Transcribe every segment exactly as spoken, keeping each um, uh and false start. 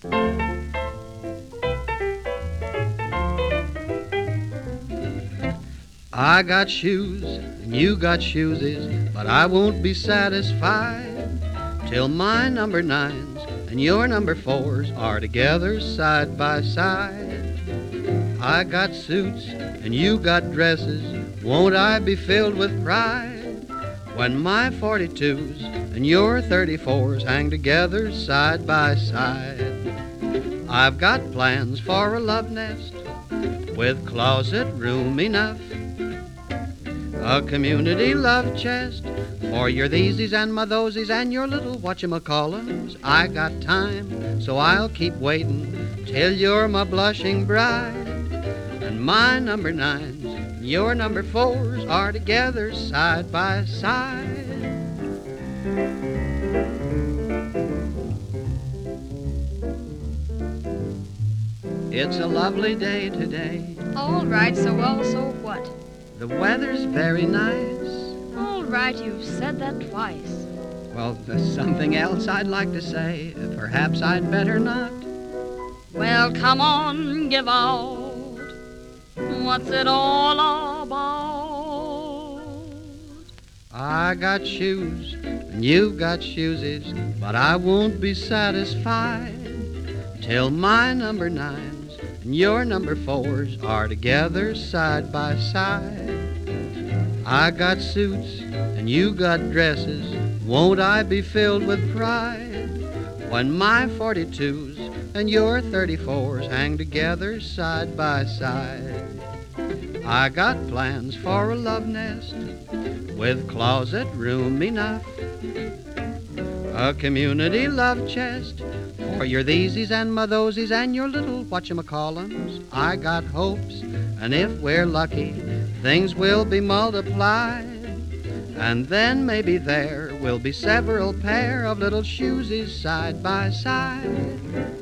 I got shoes and you got shoesies, but I won't be satisfied till my number nines and your number fours are together side by side. I got suits and you got dresses, won't I be filled with pride when my forty-twos and your thirty-fours hang together side by side? I've got plans for a love nest with closet room enough, a community love chest for your thesies and my thosies and your little whatchamacallums. I got time, so I'll keep waiting till you're my blushing bride, and my number nines and your number fours are together side by side. It's a lovely day today. All right, so well, so what? The weather's very nice. All right, you've said that twice. Well, there's something else I'd like to say. Perhaps I'd better not. Well, come on, give out. What's it all about? I got shoes and you've got shoesies, but I won't be satisfied till my number nines and your number fours are together side by side. I got suits and you got dresses, won't I be filled with pride when my forty-twos and your thirty-fours hang together side by side? I got plans for a love nest with closet room enough, a community love chest for your thesies and my thosies and your little whatchamacallums. I got hopes, and if we're lucky, things will be multiplied, and then maybe there will be several pair of little shoesies side by side.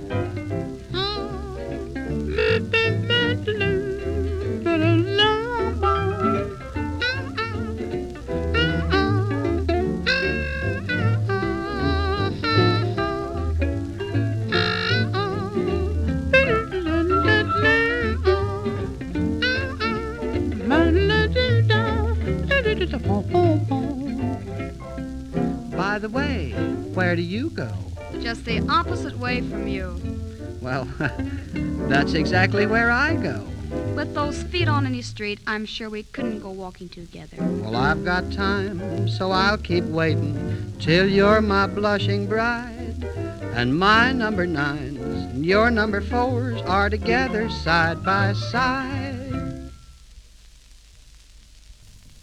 By the way, where do you go? Just the opposite way from you. Well, that's exactly where I go. With those feet on any street, I'm sure we couldn't go walking together. Well, I've got time, so I'll keep waiting till you're my blushing bride, and my number nines and your number fours are together side by side.